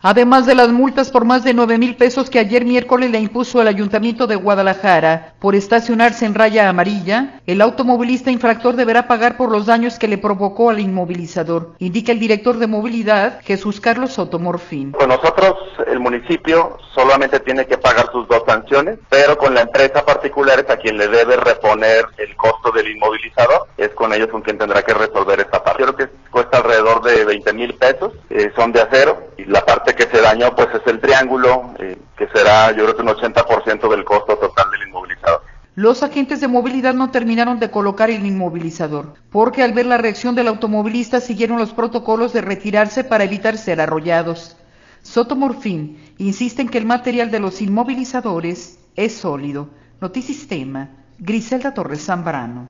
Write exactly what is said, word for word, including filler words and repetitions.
Además de las multas por más de nueve mil pesos que ayer miércoles le impuso el Ayuntamiento de Guadalajara por estacionarse en raya amarilla, el automovilista infractor deberá pagar por los daños que le provocó al inmovilizador, indica el director de movilidad, Jesús Carlos Sotomorfín. Con nosotros, el municipio solamente tiene que pagar sus dos sanciones, pero con la empresa particular es a quien le debe reponer el costo del inmovilizador, es con ellos con quien tendrá que resolver esta parte. Creo que cuesta alrededor de veinte mil pesos, eh, son de acero, y la parte que se dañó pues es el triángulo, eh, que será yo creo que un ochenta por ciento del costo total del inmovilizador. Los agentes de movilidad no terminaron de colocar el inmovilizador, porque al ver la reacción del automovilista siguieron los protocolos de retirarse para evitar ser arrollados. Sotomorfín insiste en que el material de los inmovilizadores es sólido. Notisistema, Griselda Torres Zambrano.